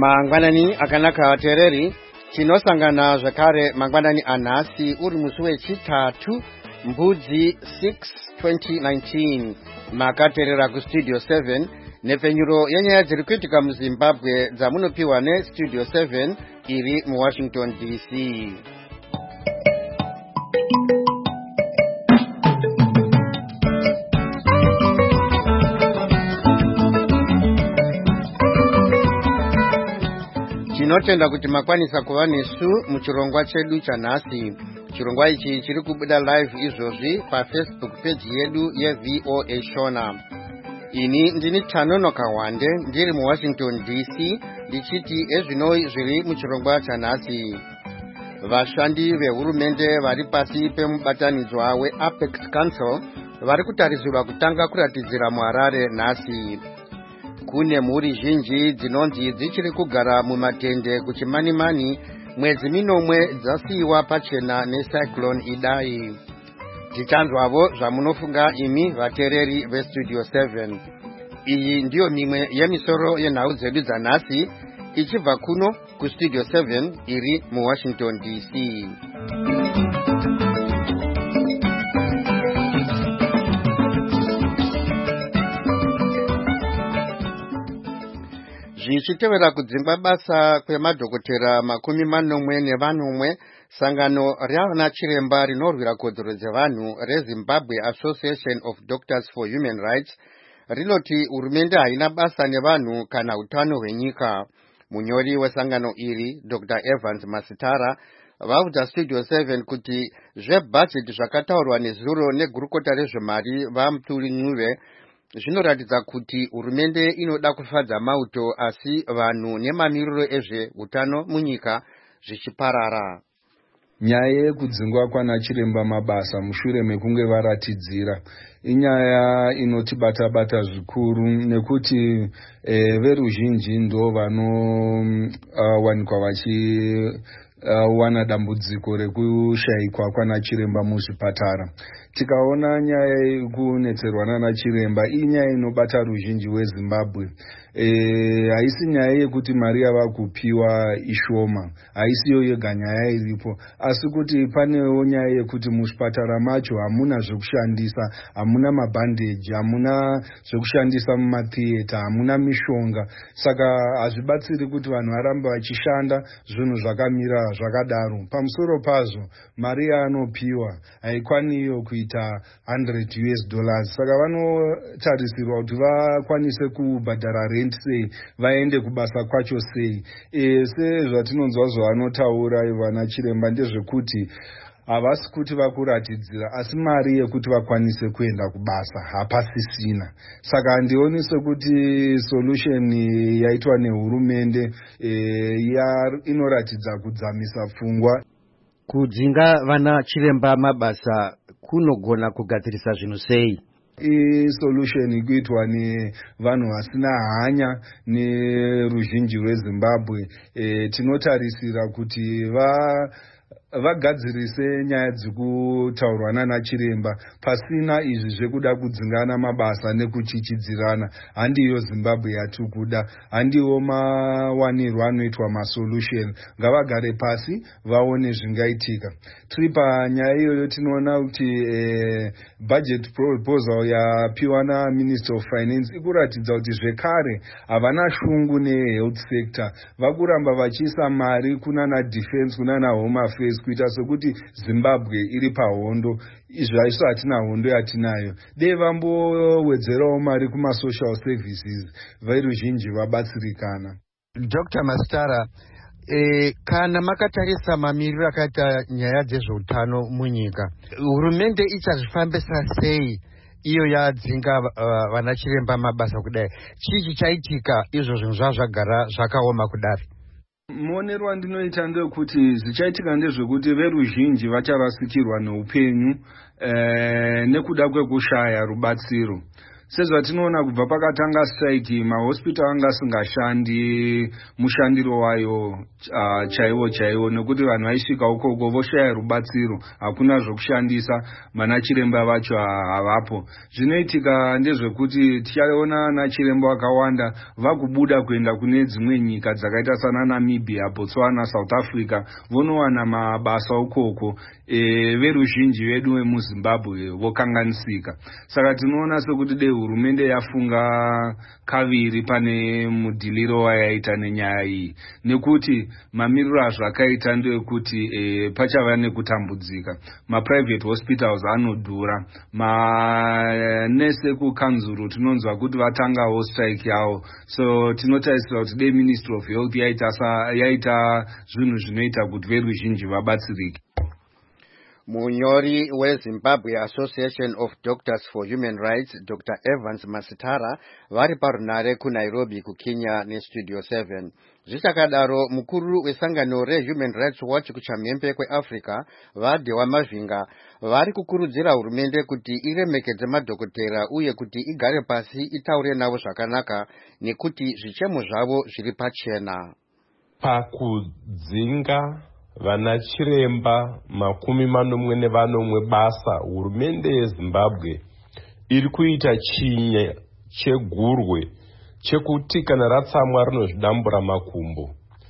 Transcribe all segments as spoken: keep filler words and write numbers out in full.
Mangwanani akanaka watereri tinosangana zvakare mangwanani anhasi uri musi wechitatu mbudzi six twenty nineteen makaterera kustudio seven nepfenyuro yenyaya dziri kuitika muZimbabwe dzamunopiwa nestudio seven iri muWashington D C. Tinotenda kuti makwanisa kuva nesu muchirongwa chedu chanhasi. Chirongwa ichi chiri kubuda live izvozvi paFacebook page yedu yeV O A Shona. Ini ndini Tanono Kawande ndiri muWashington D C ndichiti ezvinoi zviri muchirongwa chanhasi. Vashandi vehurumende vari pasi pemubatanidzwa weApex Council vari kutarisirwa kutanga kuratidzira muHarare nhasi. Kune mhuri zhinji dzinonzi dzichiri kugara mumatende kuchimanimani mwedzi minomwe dzasiyiwa pachena necyclone Idai. Tichanzwavo zvamunofunga imi vatereri vestudio seven. Iyi ndiyo mimwe yemisoro yenhau dzedu dzanhasi ichibva kuno kustudio seven iri muWashington D C. Zvichitevera kudzingwa basa kwemadhokotera makumi manomwe nevanomwe, sangano rana chiremba rinorwira kodzero dzevanhu reZimbabwe Association of Doctors for Human Rights rinoti hurumende haina basa nevanhu kana utano hwenyika. Munyori wesangano iri Doctor Evans Masitara vaudza studio seven kuti zvebhajeti zvakataurwa nezuro negurukota rezvemari vaMutuli Ncube zvinoratidza kuti hurumende inoda kufadza mauto asi vanhu nemamiriro ezveutano munyika zvichiparara. Nyaya yekudzingwa kwana chiremba mabasa mushure mekunge varatidzira inyaya inotibata bata zvikuru nekuti e, veruzhinji ndo vanowanikwa uh, vachi uh, wana dambudziko rekushayikwa kwana chiremba muzvipatara. Tikaona nyaya yekunetserwa nana chiremba inyaya inobata ruzhinji weZimbabwe. E, haisi nyaya yekuti mari yava kupiwa ishoma, haisiyo yega nyaya iripo, asi kuti panewo nyaya yekuti muzvipatara macho hamuna zvekushandisa, hamuna mabhandeji, hamuna zvekushandisa mumatheater, hamuna mishonga. Saka hazvibatsiri kuti vanhu varambe vachishanda zvinhu zvakamira zvakadaro. Pamusoro pazvo mari yaanopiwa haikwaniyo kuita one hundred US dollars. Saka vanotarisirwa kuti vakwanise kubhadhara rent sei, vaende kubasa kwacho sei. E, sezvatinonzwa zvavanotaura vana chiremba ndezvekuti havasi kuti vakuratidzira asi mari yekuti vakwanise kuenda kubasa hapasisina. Saka handioni sekuti solution yaitwa nehurumende e, ya inoratidza kudzamisa pfungwa. Kudzinga vana chiremba mabasa kunogona kugadzirisa zvinhu sei? I-solution ikuitwa nevanhu vasina hanya neruzhinji rweZimbabwe. E, tinotarisira kuti va vagadzirise nyaya dzekutaurwa nana chiremba pasina izvi zvekuda kudzingana mabasa nekuchichidzirana. Handiyo Zimbabwe yatikuda, handiwo mawanirwa anoitwa masolution. Ngavagare pasi vaone zvingaitika. Tiri panyaya iyoyo tinoona kuti eh, budget proposal yapiwa naMinister of Finance ikuratidza kuti zvekare havana shungu nehealth sector. Vakuramba vachiisa mari kunana defense, kunana home affairs kuita sekuti Zimbabwe iri pahondo. Izvo hatina hondo yatinayo. Dei vambowedzerawo mari kuma social services veruzhinji vabatsirikana. Doctor Masitara, E, kana makatarisa mamiriro akaita nyaya dzezveutano munyika, hurumende ichazvifambisa sei iyo yadzinga uh, vana chiremba mabasa kudai? Chii chichaitika izvo zvinhu zvazvagara zvakaoma kudari? Muonero wandinoita ndewekuti zvichaitika ndezvekuti veruzhinji vacharasikirwa neupenyu eh, nekuda kwekushaya rubatsiro. sezvatinoona kubva pakatanga strike mahospital anga asingashandi mushandiro wayo uh, chaiwo chaiwo nekuti vanhu vaisvika ukoko voshaya rubatsiro, hakuna zvokushandisa, vana chiremba vacho havapo. Zvinoitika ndezvekuti tichaona ana chiremba vakawanda vakubuda kuenda kune dzimwe nyika dzakaita sana Namibia, Botswana, South Africa vonowana mabasa ukoko. E, veruzhinji vedu vemuZimbabwe vokanganisika. Saka tinoona sekuti dei hurumende yafunga kaviri pane mudhiliro wayaita nenyaya iyi, nekuti mamiriro azvakaita ndeyekuti e, pachava nekutambudzika. Ma-private hospitals anodhura. Manese kukanzuru tinonzwa kuti vatangawo strike yavo. So tinotarisira kuti dei Ministry of Health yaita, yaita zvinhu zvinoita kuti veruzhinji vabatsirike. Munyori weZimbabwe Association of Doctors for Human Rights, Doctor Evans Masitara, vari parunare kuNairobi kuKenya neStudio seven. Zvichakadaro mukuru wesangano reHuman Rights Watch kuchamhembe kweAfrica, Vadewa Mavinga, vari kukurudzira hurumende kuti iremekedze madhokotera uye kuti igare pasi itaure navo zvakanaka nekuti zvichemo zvavo zviri pachena. Pakudzinga vana chiremba makumi manomwe nevanomwe basa, hurumende yeZimbabwe iri kuita chinye chegurwe chekuti kana ratsamwa rinozvidambura makumbo.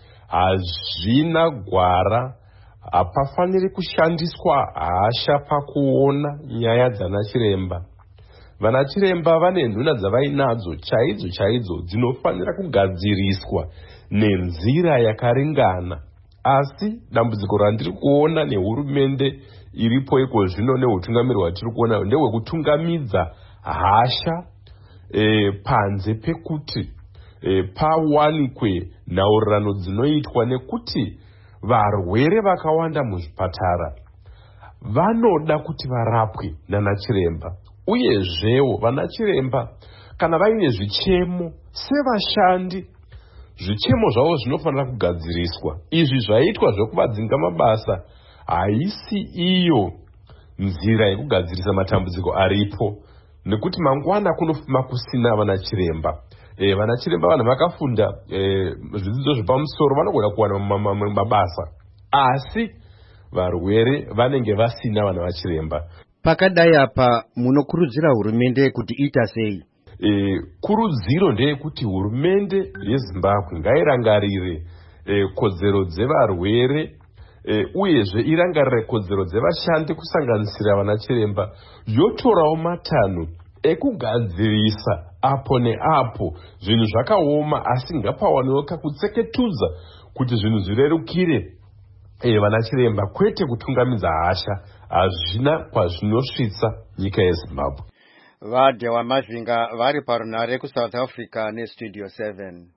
Hazvina gwara, hapafaniri kushandiswa hasha pakuona nyaya dzana chiremba. Vana chiremba vane nduna dzavainadzo chaidzo chaidzo dzinofanira kugadziriswa nenzira yakaringana. Asi dambudziko randiri kuona nehurumende iripo iko zvino neutungamiri hwatiri kuona ndehwekutungamidza hasha e, panze pekuti e, pawanikwe nhaurirano dzinoitwa, nekuti varwere vakawanda muzvipatara vanoda kuti varapwe nana chiremba. Uyezvewo vana chiremba kana vaine zvichemo sevashandi, zvichemo zvavo zvinofanira kugadziriswa. Izvi zvaitwa zvekuvadzinga mabasa haisi iyo nzira yekugadzirisa matambudziko aripo, nekuti mangwana kunofuma kusina vana chiremba. E, vana chiremba vanhu vakafunda e, zvidzidzo zvepamusoro vanogona kuwana mabasa, asi varwere vanenge vasina vana vachiremba. Pakadai apa munokurudzira hurumende kuti ita sei? E, kurudziro ndeyekuti hurumende yeZimbabwe ngairangarire e, kodzero dzevarwere e, uyezve irangarire kodzero dzevashandi kusanganisira vana chiremba, yotorawo matanho ekugadzirisa apo neapo zvinhu zvakaoma, asi ngapawaniwo kakutseketudza kuti zvinhu zvirerukire e, vana chiremba, kwete kutungamidza hasha. Hazvina kwazvinosvitsa nyika yeZimbabwe. Vadewa Mavinga vari parunare kuSouth Africa neStudio seven.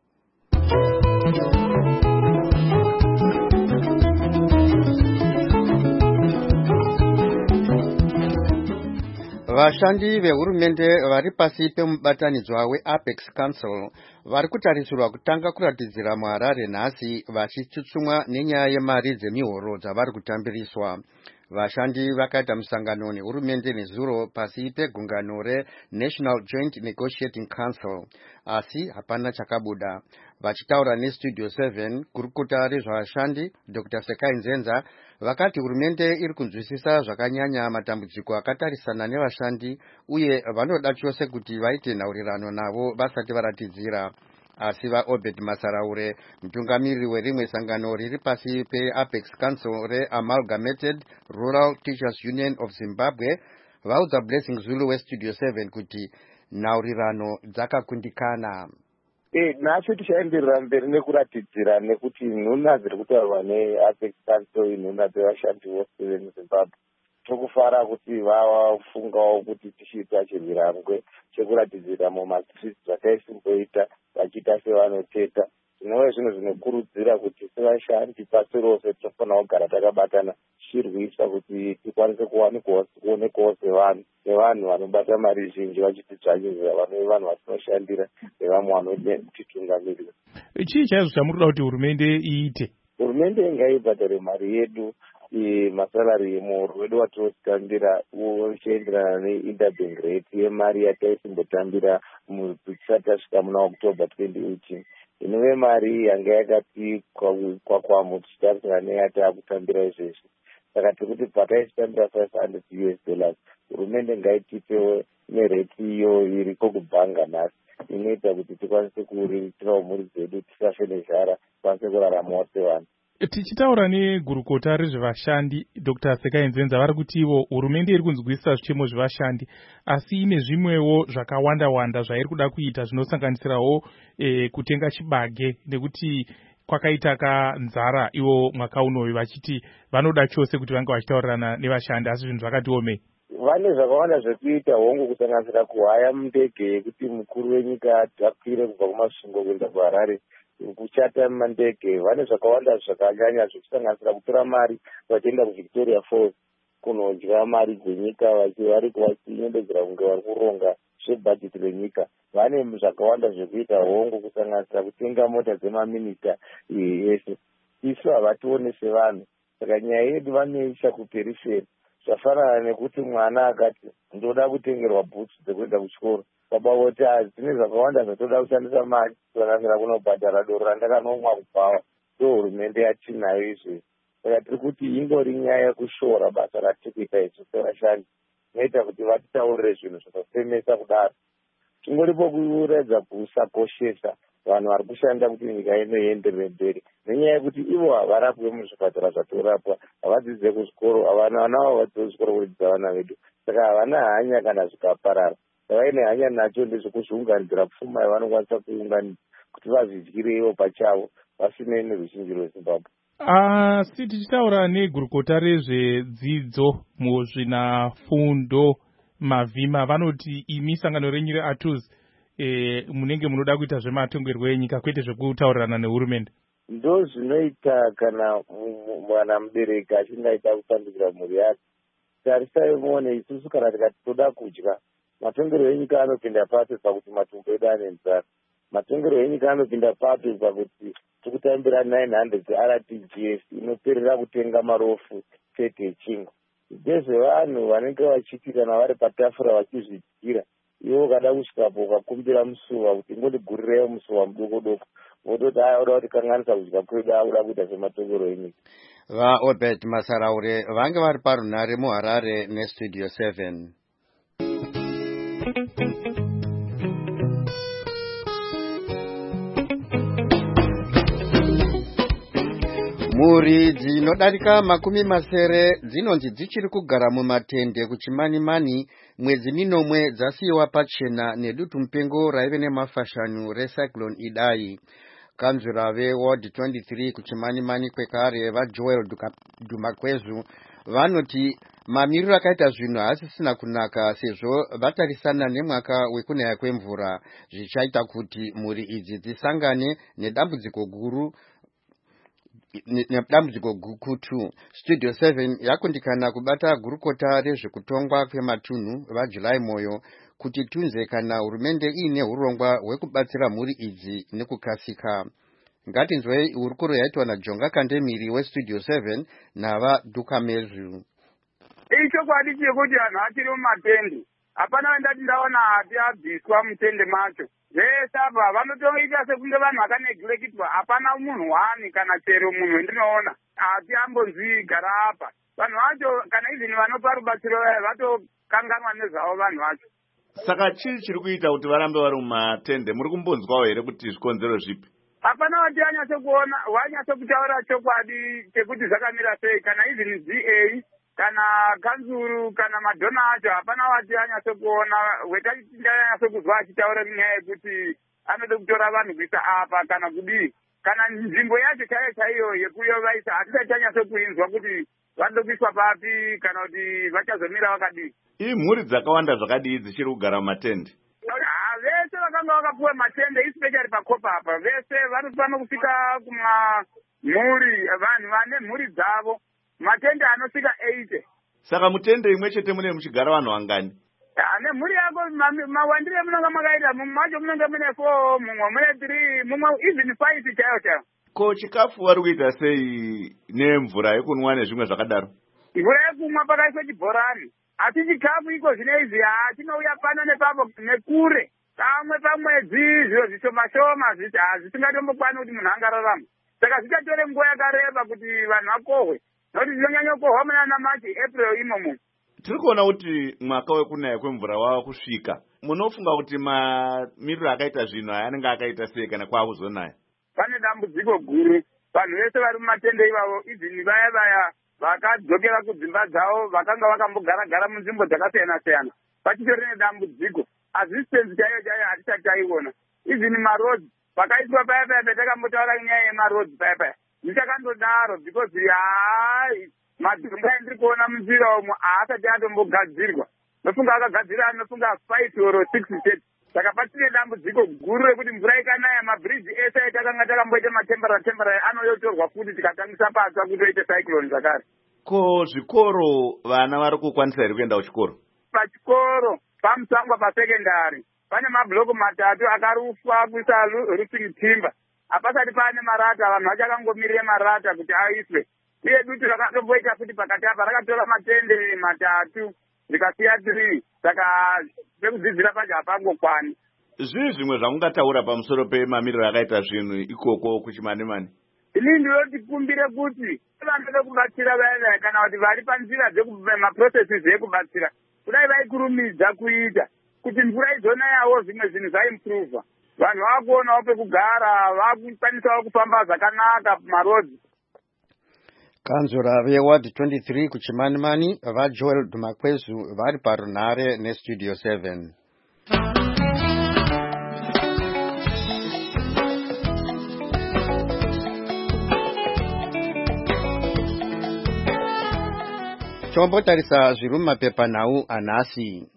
Vashandi vehurumende vari pasi pemubatanidzwa weApex Council vari kutarisirwa kutanga kuratidzira muHarare nhasi, vachitsutsumwa nenyaya yemari dzemihoro dzavari kutambiriswa. Vashandi vakaita musangano nehurumende nezuro pasi pegungano reNational Joint Negotiating Council, asi hapana chakabuda. Vachitaura neStudio seven, kurukota rezvavashandi Doctor Sekai Nzenza vakati hurumende iri kunzwisisa zvakanyanya matambudziko akatarisana nevashandi uye vanoda chose kuti vaite nhaurirano navo vasati varatidzira. Asi vaObed Masaraure, mutungamiri werimwe sangano riri pasi peApex Council reAmalgamated Rural Teachers Union of Zimbabwe, vaudza Blessing Zulu weStudio seven kuti nhaurirano dzakakundikana. Eh, nacho tichaenderera mberi nekuratidzira, nekuti nhuna dziri kutaurwa neApex Council, nhuna dzevashandi vose vemuZimbabwe, tokufara kuti vafungawo kuti tichiita chirwirangwe chekuratidzira mumastreets zvataisimboita vachiita sevanoteta. Zvinova zvinhu zvinokurudzira kuti sevashandi pasi rose tofanira kugara takabatana tichirwisa kuti tikwanise kuonekawo sevanhu nevanhu vanobata mari zhinji vachitidzvanyirira, vanove vanhu vatinoshandira nevamwe vanotititungamirira. Chii chaizvo chamurikuda kuti hurumende iite? hurumende ngaibhadhare mari yedu masalari emuhoro wedu watinotambira uchienderana neinterbank rate yemari yataisimbotambira tisati tasvika muna october twenty eighteen. inove mari yanga yakati kwakwamu tichitarisana neyataakutambira izvezvi. saka tiri kuti pataisitambira five hundred U S dollars hurumende ngaitipewo nereti iyo iriko kubhanga nhasi inoita kuti tikwanise kuriritirawo mhuri dzedu tisafe nezhara tikwanise kuraramawo sevanhu. Tichitaura negurukota rezvevashandi Dr Sekainzenza vari kuti ivo hurumende iri kunzwisa zvichemo zvevashandi asi ine zvimwewo zvakawanda wanda zvairi kuda kuita zvinosanganisirawo e, kutenga chibage nekuti kwakaita kanzara ivo mwaka unoyu vachiti vanoda chose kuti vange vachitaurirana nevashandi asi zvinhu zvakati omei. Vane zvakawanda zvekuita hongu kusanganisira kuhaya ndege yekuti mukuru wenyika akwire kubva kumasvingo kuenda kuHarare kuchata mandege. Vane zvakawanda zvakanyanya zvekusanganisira kutora mari vachienda kuVictoria Falls kunodya mari dzenyika vari vachinyembedzera kunge vari kuronga zvebhajeti renyika. Vane zvakawanda zvekuita hongu kusanganisira kutenga mota dzemaminista ese. Isu havatione sevanhu. Saka nyaya yedu vanoisa kuperiferi. Zvafanana nekuti mwana akati ndoda kutengerwa bhutsu dzekuenda kuchikoro, baba voti dzine zvakawanda zvatoda kushandisa mari kusanganisira kunobhadhara doro randakanomwa kubvawa. ndo hurumende yatinayo izvezvi. Saka tiri kuti ingori nyaya yekushora basa ratiri kuita isu sevashandi inoita kuti vatitaurire zvinhu zvakafemesa kudaro. Chingoripo kuredza kusakoshesa vanhu vari kushanda kuti nyika inoenderere mberi nenyaya yekuti ivo havarapwe muzvipatara zvatorapwa, havadzidze kuzvikoro, havana vana vavo vadzidze kuzvikoro kudzidza vana vedu. Saka havana hanya kana zvikaparara. Vaine hanya nacho ndezvekuzviunganidzira pfuma yavanokwanisa kuunganidza kuti vazvidyire ivo pachavo vasinei neruzhinji rweZimbabwe. Asi tichitaura negurukota rezvedzidzo muzvinafundo mavhima vanoti imi sangano renyu reATUS e, munenge munoda kuita zvematongerwo enyika kwete zvekutaurirana nehurumende. Ndo zvinoita kana mwana mubereki achinge aita kutambukira mhuri yake. Tarisai muone isusu kana tikati toda kudya, matongero enyika anopinda papi pakuti matumbu edu ane nzara. Matongero enyika anopinda papi pakuti tikutambira nine hundred R T G S inoperera kutenga marofu chete echingwa. Ndezvevanhu vanenge vachiti kana vari patafura vachizvidyira, iwo ukada kusvikapo ukakumbira musuva kuti ngondigurirewo musuva mudoko doko, vototi aya uda kuti kanganisa kudya kwedu auda kuita sematongero enyika. VaObert Masaraure vange vari parunhare muHarare neStudio seven. Mhuri dzinodarika makumi masere dzinonzi dzichiri kugara mumatende kuchimanimani mwedzi minomwe dzasiyiwa pachena nedutu mupengo raive nemafashanu recyclone Idai. Kanzura veWard twenty-three kuchimanimani kwekare vaJoel Dumakwezu vanoti mamiriro akaita zvinhu asisina kunaka sezvo vatarisana nemwaka wekunaya kwemvura zvichaita kuti mhuri idzi dzisangane nedambudziko guru nedambudziko gukutu. Studio seven yakundikana kubata gurukota rezvekutongwa kwematunhu vaJulai Moyo kuti tunze kana hurumende iine urongwa hwekubatsira mhuri idzi nekukasika. Ngatinzwei hurukuro yaitwa naJonga Kandemiri weStudio seven navaDukamezu. Ichokwadi chekuti anhu achiri mumatende hapana ndati ndaona ati abviswa mutende macho. Vese apa vanotoita sekunge vanhu vakanegilekitwa, hapana munhu wani kana chero munhu wendinoona ati ambonzwi gara apa. Vanhu vacho kana izini vanopa rubatsiro vatokanganwa nezvavo vanhu vacho. Saka chii chiri kuita kuti varambe vari mumatende? Muri kumbonzwawo here kuti zvikonzero zvipi? Hapana vati vanyatso kuona, vanyatso kutaura chokwadi chekuti zvakamira sei, kana izini Z A kana kanzuru kana madhona acho hapana vati vanyatso kuona. Wetachindanyatso kuzwa achitaura nyaya yekuti anode kutora vanhu kuisa apa kana kudii, kana nzvimbo yacho chaiyo chaiyo yekuyovaisa hatisati tanyatso kuinzwa kuti vanode kuiswa papi kana kuti vachazomira vakadii. Ii mhuri dzakawanda zvakadii dzichiri kugara mumatende? Vese vakanga vakapuwa matende especially pakopa apa, vese vanofana kusvika kumamhuri vanhu vane mhuri dzavo matende anosvika eighty. Saka mutende imwe chete mune muchigara vanhu vangani? Ane mhuri yako mawandire munenge makaita, mumwe macho munenge mune four, mumwe mune three, mumwe even five chaiyo chaiyo. Ko chikafu vari kuita sei nemvura yekunwa nezvimwe zvakadaro? Mvura yekumwa pakaiswa chibhorani. Asi chikafu iko zvine izvi chinouya pano nepapo nekure. Kamwe pamwedzi zviro zvishoma-shoma zvisingatombokwani kuti munhu angararama. Saka zvichatore nguva yakareba kuti vanhu vakohwe. Nokuti zvinonyanya kukohwa muna March, April imomo. Tiri kuona kuti mwaka wekunaya kwemvura wava kusvika. Munofunga kuti mamiriro akaita zvinhu aya anenge akaita sei kana kwakuzonaya? Pane dambudziko guru. Vanhu vese vari mumatende ivavo, izini vaya vaya vakadzokera kudzimba dzavo vakanga vakambogara-gara munzvimbo dzakasiyana-siyana. Pachitori nedambudziko. Assistance chaiyo chaiyo hatisati taiona. Izini marodzi vakaiswa paya paya patakambotaura nyaya yemarodzi paya paya. Ndichakandodaro because hai madhumba endiri kuona munzira umo haasati atombogadzirwa. Nofunga akagadzira anofunga five or six state. Saka patine dambudziko guru rekuti mvura ikanaya mabridge ese etakanga takamboita matembera tembera anoyotorwa futi tikatangisa patsva kutoita cyclone zvakare. Ko zvikoro vana vari kukwanisa here kuenda kuchikoro? Pachikoro pamusangwa pasekendari pane mabloko matatu akarufwa kuisa roofing timber. Hapasati pane marata, vanhu vachakangomirire marata kuti aiswe. Uye dutu rakatomboita futi pakati apa rakatora matende matatu rikasiya three. Saka pekudzidzira pacho hapangokwani. Zvii zvimwe zvamungataura pamusoro pemamiriro akaita zvinhu ikoko kuchimane-mane? Ini ndinoti kumbire kuti vanode kubatsira vaya kana kuti vari panzira dzemaprocesses ekubatsira kudai vaikurumidza kuita kuti mvura izonayawo zvimwe zvinhu zvaimprova. Vanhu vakuonawo pekugara, vakukwanisawo kufamba zvakanaka pamarodzi. Kanzura veward twenty-three kuchimani-mani vaJoel Dhumakwezu vari parunhare nestudio seven. Tombotarisa zviri mumapepanhau anhasi.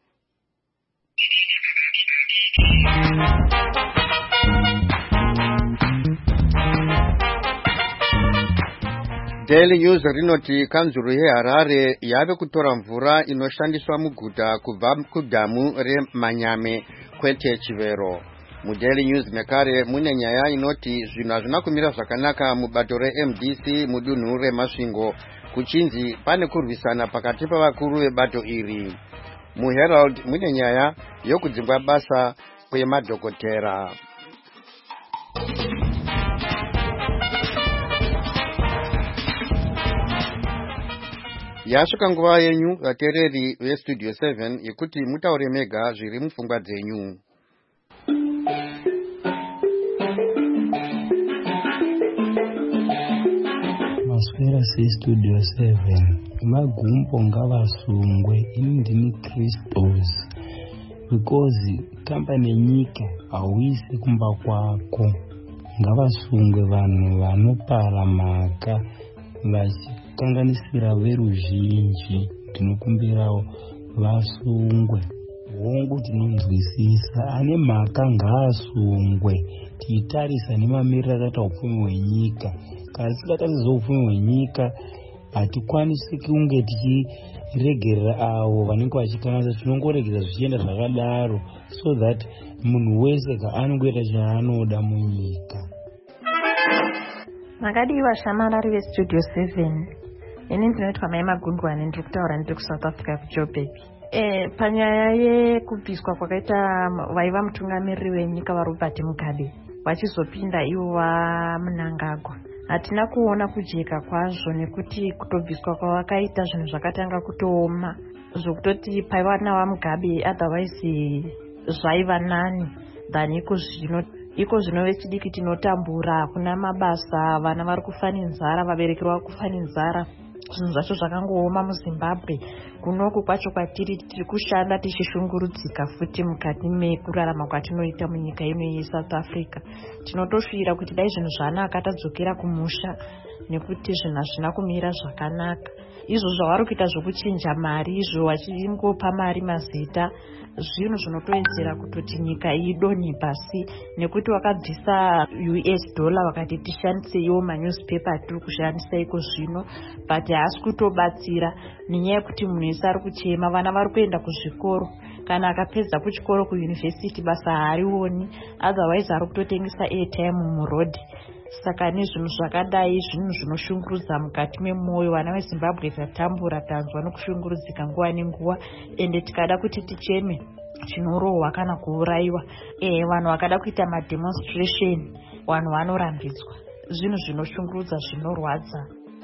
Daily News rinoti kanzuru yeHarare yave kutora mvura inoshandiswa muguta kubva kudhamu reManyame kwete Chivero. MuDaily News mekare mune nyaya inoti zvinhu hazvina kumira zvakanaka mubato reM D C mudunhu reMasvingo kuchinzi pane kurwisana pakati pavakuru vebato iri. MuHerald mune nyaya yokudzingwa basa kwemadhokotera. Yasvika nguva yenyu vateereri vestudio seven yekuti mutaure mega zviri mupfungwa dzenyu. Maswera sestudio seven magumbo ngavasungwe ini ndini Christos because tamba nenyika hauisi kumba kwako. Ngavasungwe vanhu vanopara mhaka vachikanganisira veruzhinji. Ndinokumbirawo vasungwe. Hongu tinonzwisisa ane mhaka ngaasungwe. Tiitarisa nemamiriro akaita upfumi hwenyika. Kana tisingatarisa upfumi hwenyika hatikwanisi kunge tichiregerera avo vanenge vachikanganisa. Tinongoregera zvichienda zvakadaro so that munhu wese anongoita chaanoda munyika. Makadiwa shamarari vestudio seven. Ini ndinoitwa Mai Magundwane ndiri kutaura ndiri kuSouth Africa kuJoburg. Eh, panyaya yekubviswa kwakaita vaiva mutungamiriri wenyika vaRobert Mugabe vachizopinda ivo vaMnangagwa. Hatina kuona kujeka kwazvo nekuti kutobviswa kwavakaita zvinhu zvakatanga kutooma. Zvokutoti paiva navaMugabe otherwise zvaiva nani than iko zvino. Iko zvino vechidiki tinotambura, kuna mabasa, vana vari kufa nenzara, vabereki vari kufa nenzara. Zvinhu zvacho zvakangooma muZimbabwe. Kunoku kwacho kwatiri tiri kushanda tichishungurudzika futi mukati mekurarama kwatinoita munyika ino yeSouth Africa. Tinotosvira kuti dai zvinhu zvanaka tadzokera kumusha nekuti zvinhu hazvina kumira zvakanaka. Izvo zvavari kuita zvokuchinja mari, izvo vachingopa mari mazita, zvinhu zvinotoedzera kutoti nyika idonhe pasi nekuti wakabvisa U S dollar wakati tishandise iwo manewspaper tiri kushandisa iko zvino, but haasi kutobatsira nenyaya yekuti munhu wese ari kuchema. Vana vari kuenda kuzvikoro, kana akapedza kuchikoro kuyunivhesiti basa haarioni, otherwise ari kutotengesa airtime murodhi. saka nezvinhu zvakadai zvinhu zvinoshungurudza mukati memwoyo. Vana veZimbabwe tatambura tanzwa nokushungurudzika nguva nenguva, ende tikada kuti ticheme chinorohwa kana kuurayiwa. E, vanhu vakada kuita mademonstration, vanhu vanorambidzwa. Zvinhu zvinoshungurudza zvinorwadza.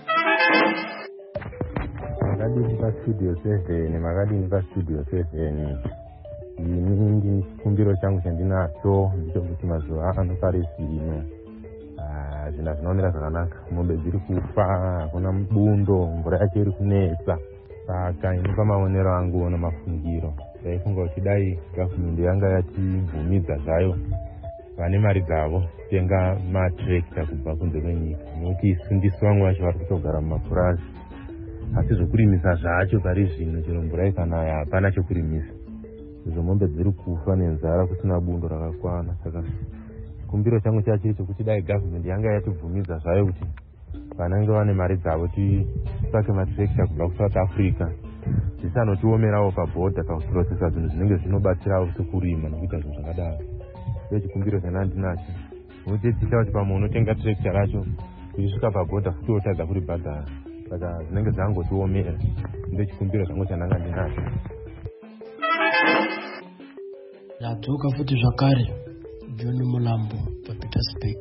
Makadini pastudio seven, makadini pastudio seven. Ini chikumbiro changu chandinacho ndechekuti mazuva ano pari zvino zvinhu zvinoonera zvakanaka. Mombe dziri kufa, hakuna bundo, mvura yacho iri kunetsa. Saka ini pamaonero angu ona mafungiro ndaifunga kuti dai gavhumende yanga yatibvumidza zvayo vane mari dzavo kutenga matrekta kubva kunze kwenyika, nokuti isu ndisu vamwe vacho vari kutogara mumapurazi, asi zvokurimisa zvacho pari zvino chero mvura ikanaya hapana chokurimisa. Izvo mombe dziri kufa nenzara kusina bundo rakakwana. Saka chikumbiro changu chachiri chokuti dai gavhumende yanga yatibvumidza zvayo kuti vanenge vane mari dzavo titsvake matrekta kubva kuSouth Africa, zvisanotiomerawo pabhodha pakuprocesa zvinhu zvinenge zvinobatsirawo sekurima nokuita zvinhu zvakadaro. Iyo chikumbiro chandinacho, unotiitisa kuti pamwe unotenga trekta racho uchisvika pabhodha futi wotadza kuribhadhara, saka zvinenge zvangotiomera. Ndo chikumbiro changu chandanga ndinacho. Ndadzoka futi zvakare, John Mulambo paPietersburg.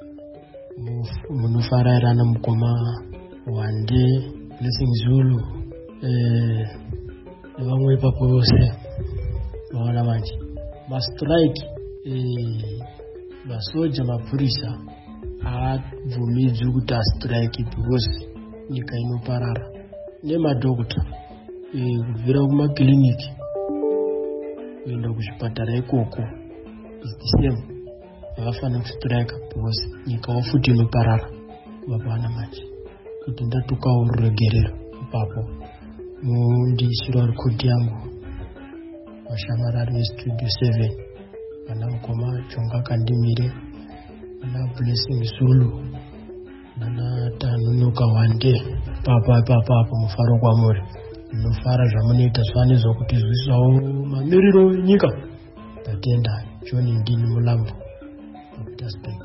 Munofarira mukoma Wande, Blessing Zulu, eh nevamwe ipapo vose vaona manje mastrike. Eh, masoja mapurisa haabvumidzwi kuti astrike because nyika inoparara. Nemadhokota eh, kubvira kumakiliniki kuenda kuzvipatara ikoko is the same, havafana kustrike because nyika wafuti inoparara. Vapana manje kuti ndatukawo ruregerero ipapo mundishyira rekodi yangu vashamarari vestudio seven, vana mukoma Chonga Kandimire, vana Blessing Zulu, vana Tanunuka Wande, papa papa papa mufaro kwa muri munofara zvamunoita zvanizwa kuti zvisawo mamiriro enyika. Tatenda. John Ndini Mulambo paPietersburg.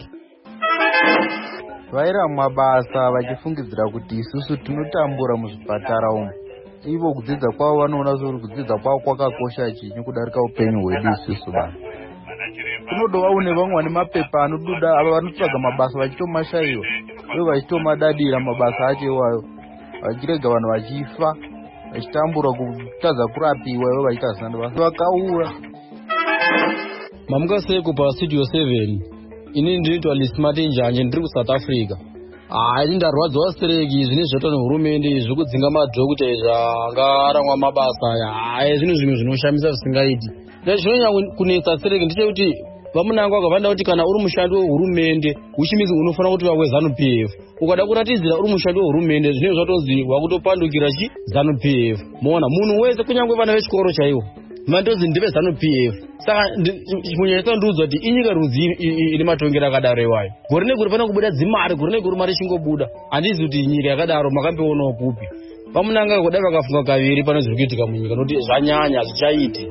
Vaira mabasa vachifungidzira kuti isusu tinotambura muzvipatara umu, ivo kudzidza kwavo vanoona zuri kudzidza kwavo kwakakosha chinyi kudarika upenyu hwedu isusu vanhu. Kunodova une vamwe vane mapepa anoduda, ava vanotsvaga mabasa vachitomashaiwa, uye vachitomadadira mabasa acho iwayo, vachirega vanhu vachifa, vachitambura kutadza kurapiwa, ivo vachiita zvisina basa vakaura. Mamungaseko paStudio seven. Ini ndinoitwa Lismati Njanje, ndiri kuSouth Africa. Ah, ini ndarwadzwa strike zvine zvoitwa nehurumende zvokudzinga madhokota izva aramwa mabasa aya. Ah, zvino zvimwe zvinoshamisa zvisingaiti. Ndazvinonyanya kunetsa strike ndechekuti vamunangwa vakavanda kuti kana uri mushandi wehurumende uchimizi unofanira kuti vawe ZANU P F. Ukada kuratidzira uri mushandi wehurumende zvine zvatonzi wakutopandukira chi ZANU P F. Muona munhu wese kunyangwe vana vechikoro chaiwo mandozi ndive ZANU P F. Saka munyaya ndudzwa kuti inyika rudzi ine matongero akadaro iwayo. Gore negore pana kubuda dzimari, gore negore mari chingobuda. Handizi kuti nyika yakadaro makamboonawo kupi. Pamunanga kuda vakafunga kaviri pane zviri kuitika munyika nokuti zvanyanya hazvichaiti.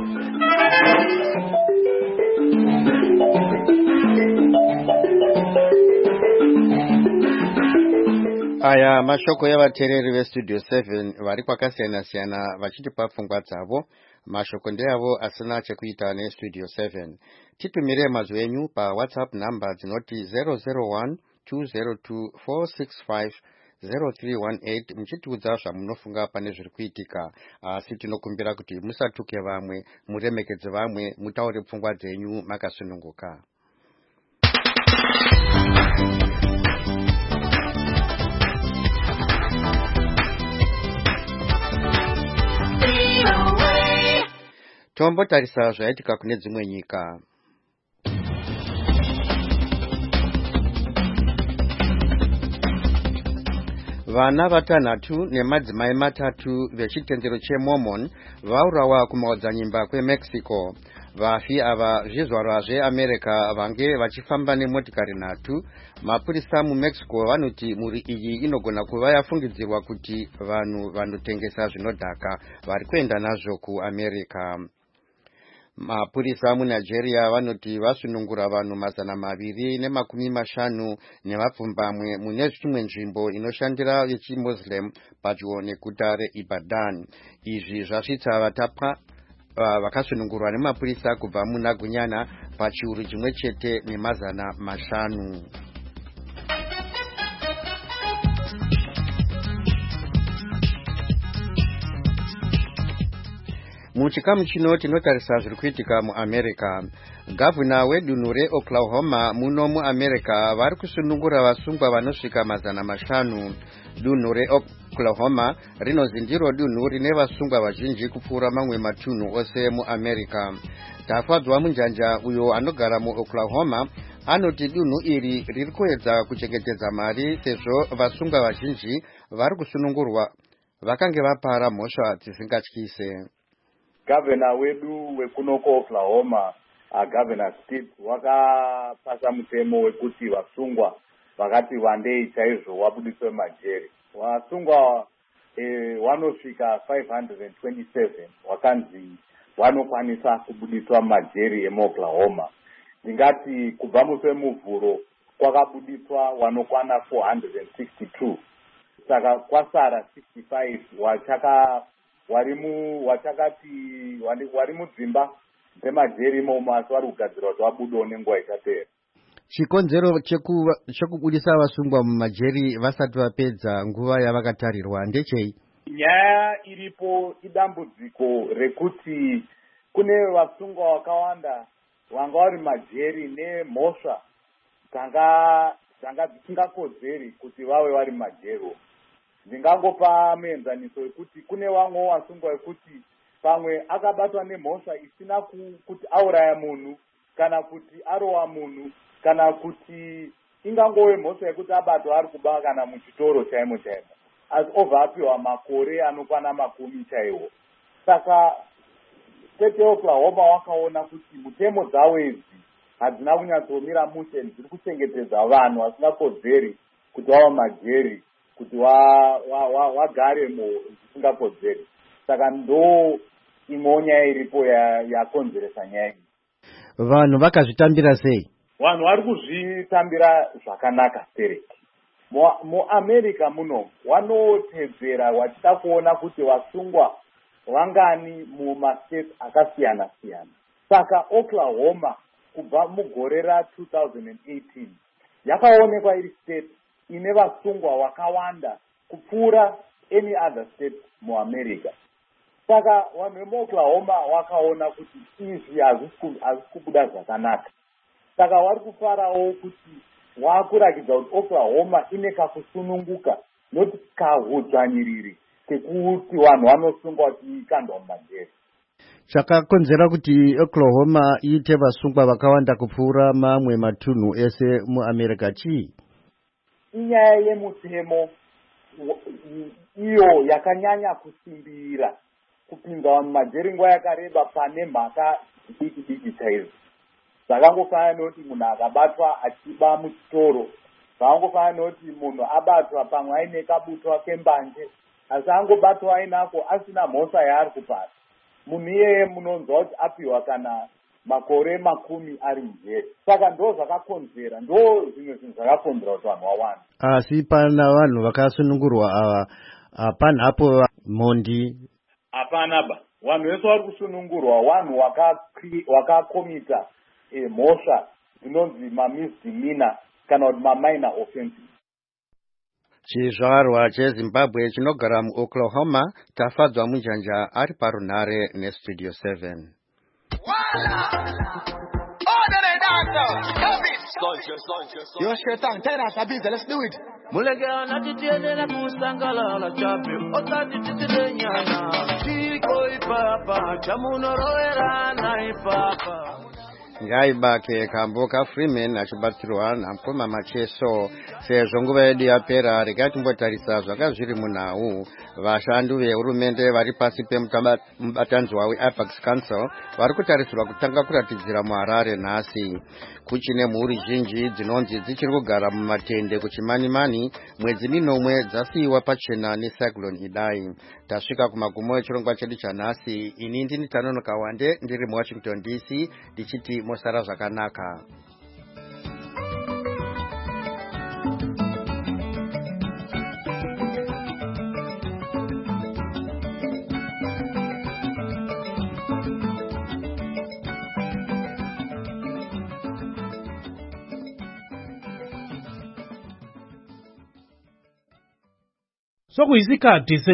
Aya mashoko yavateereri veStudio seven vari kwakasiyana siyana vachitipa pfungwa dzavo. Mashoko ndeavo asina chekuita neStudio seven. Titumire mazwi enyu paWhatsApp number dzinoti zero zero one two zero two four six five zero three one eight muchitiudza zvamunofunga pane zviri kuitika. Asi tinokumbira kuti musatuke vamwe, muremekedze vamwe, mutaure pfungwa dzenyu makasununguka. Tombotarisa zvaitika kune dzimwe nyika. Vana vatanhatu nemadzimai matatu vechitendero cheMormon vaurawa kumaodzanyimba kweMexico. Vafi ava zvizvarwa zveAmerica vange vachifamba nemotikari nhatu. Mapurisa muMexico vanoti muri iyi inogona kuva yafungidzirwa kuti vanhu vanotengesa zvinodhaka vari kuenda nazvo kuAmerica. Mapurisa muNigeria vanoti vasunungura vanhu mazana maviri nemakumi mashanu nevapfumbamwe mune zvimwe nzvimbo inoshandira vechimuslim padyo neguta reIbadan. Izvi zvasvitsa vatapwa Uh, vakasunungurwa nemapurisa kubva muna Gunyana pachiuru chimwe chete nemazana mashanu. Muchikamu chino tinotarisa zviri kuitika muAmerica. Gavana wedunhu reOklahoma muno muAmerica vari kusunungura vasungwa vanosvika mazana mashanu. Dunhu reOklahoma rinonzi ndiro dunhu rine vasungwa vazhinji kupfuura mamwe matunhu ose muAmerica. Tafadzwa munjanja uyo anogara muOklahoma anoti dunhu iri riri kuedza kuchengetedza mari sezvo vasungwa vazhinji vari kusunungurwa vakange vapara mhosva dzisingatyise. Gavana wedu wekunoko Oklahoma, uh, Governor Stitt, wakapasa mutemo wekuti vasungwa vakati wandei chaizvo wabudiswe majeri. Vasungwa eh, vanosvika five hundred twenty-seven wakanzi vanokwanisa kubudiswa majeri emuOklahoma. Ndingati kubva musi wemuvhuro kwakabudiswa vanokwana four hundred sixty-two. Saka kwasara sixty-five wachaka warimu wachakati wari mudzimba dzemajeri imomo asi vari kugadzirwa kuti vabudewo nenguva ichapera. Chikonzero chekubudisa vasungwa mumajeri vasati vapedza nguva yavakatarirwa ndechei? Nyaya iripo idambudziko rekuti kune vasungwa vakawanda vanga vari majeri nemhosva dzanga dzanga dzisingakodzeri kuti vave vari majeri. Ndingangopa muenzaniso wekuti kune vamwe vasungwa wekuti pamwe akabatwa nemhosva isina kuti auraya munhu kana kuti arova munhu kana kuti ingangove mhosva yekuti abatwa ari kuba kana muchitoro chaimo chaimo, asi obva apiwa makore anokwana makumi chaiwo. Saka state yeOklahoma wakaona kuti mutemo dzawo idzi hadzina kunyatsomira mushe, dziri kuchengetedza vanhu vasingakodzeri kuti vava majeri kuti wagaremo wa, wa zvisingakodzeri. Saka ndo imwewo nyaya iripo yakonzeresa ya nyaya iyi. Vanhu vakazvitambira sei? Vanhu vari kuzvitambira zvakanaka sereki. MuAmerica muno vanotedzera vachida kuona kuti vasungwa vangani mumastate akasiyana siyana. Saka Oklahoma kubva mugore ra two thousand eighteen yakaonekwa iri state ine vasungwa wakawanda kupfuura any other state muAmerica. Saka vanhu vemuOklahoma wakaona kuti izvi hazvisi kubuda zvakanaka. Saka vari kufarawo kuti wakurakidza kuti Oklahoma ine kakusununguka noti kahudzvanyiriri kekuti vanhu vanosungwa vachikandwa mumajeri. Chakakonzera kuti Oklahoma iite vasungwa vakawanda kupfuura mamwe matunhu ese muAmerica chii? Inyaya yemutemo iyo yakanyanya kusimbira kupinza vanhu majeri nguva yakareba pane mhaka diki diki chaidzo. Zvakangofanana nekuti munhu akabatwa achiba muchitoro, zvakangofanana nekuti munhu abatwa pamwe aine kabutwa kembanje, asi angobatwa ainako asina mhosva yaari kupata. Munhu iyeye munonzwa kuti apiwa kana makore makumi ari mujeri. Saka ndo zvakakonzera, ndo zvimwe zvinhu zvakakonzera kuti vanhu wawanda. Asi pana vanhu vakasunungurwa ava hapanapo mhondi? Hapana ba. Vanhu vese vari kusunungurwa vanhu wakakomita e, mhosva dzinonzi mamisdemeanor kana kuti maminor offenses. Chizvarwa cheZimbabwe chinogara muOklahoma tafadzwa munjanja ari parunhare nestudio seven. Yo, Shaitan, tell us a busy, let's do it. Mulega na titiene na kusangala la chapi, otati titile nyana. Chiko ipapa, chamuno roera na ipapa. Ngaibake Kamboka Freeman achibatsirwa namukoma Macheso. Sezvo nguva yedu yapera regai timbotarisa zvakazviri munhau. Vashandi vehurumende vari pasi pemubatanzwa weApex Council vari kutarisirwa kutanga kuratidzira muHarare nhasi. kuchine mhuri zhinji dzinonzi dzichiri kugara mumatende kuchimanimani mwedzi minomwe dzasiyiwa pachena necyclone Idai. Tasvika kumagumo echirongwa chedu chanhasi. Ini ndini Tanonoka Wande ndiri muWashington D C ndichiti mosara zvakanaka. Sokuyisikhathi